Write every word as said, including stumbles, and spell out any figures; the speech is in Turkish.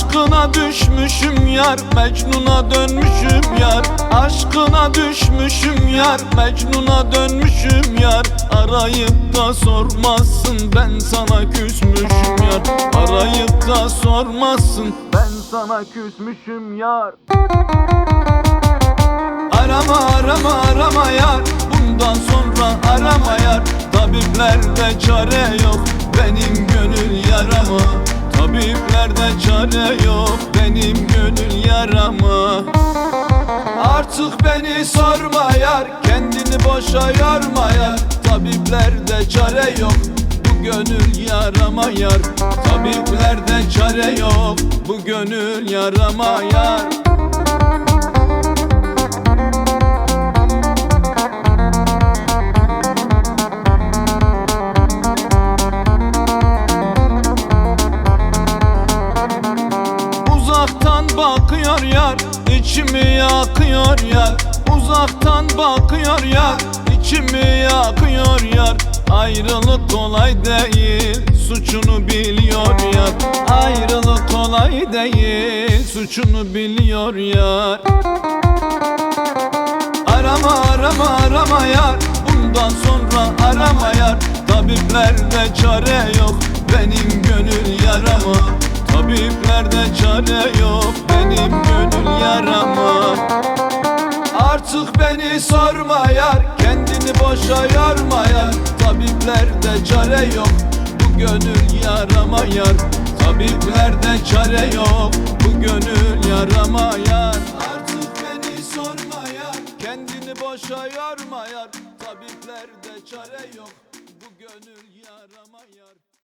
Aşkına düşmüşüm yar, Mecnun'a dönmüşüm yar. Aşkına düşmüşüm yar, Mecnun'a dönmüşüm yar. Arayıp da sormazsın, ben sana küsmüşüm yar. Arayıp da sormazsın, ben sana küsmüşüm yar. Arama arama arama yar, bundan sonra arama yar. Tabiplerde çare yok benim gönül yarama. Tabiplerde çare yok benim gönül yarama. Artık beni sorma yar, kendini boşa yorma yar. Tabiplerde çare yok bu gönül yarama yar. Tabiplerde çare yok bu gönül yarama yar. Uzaktan bakıyor yar, içimi yakıyor yar. Uzaktan bakıyor yar, içimi yakıyor yar. Ayrılık kolay değil, suçunu biliyor yar. Ayrılık kolay değil, suçunu biliyor yar. Arama arama arama yar, bundan sonra arama yar. Tabiplerde çare yok benim gönül yarama. Tabiplerde çare yok benim gönül yarama. Artık beni sorma yar, kendini boşa yorma yar. Tabiplerde çare yok bu gönül yarama yar. Tabiplerde çare yok bu gönül yarama yar. Artık beni sorma yar, kendini boşa yorma yar. Tabiplerde çare yok bu gönül yarama yar.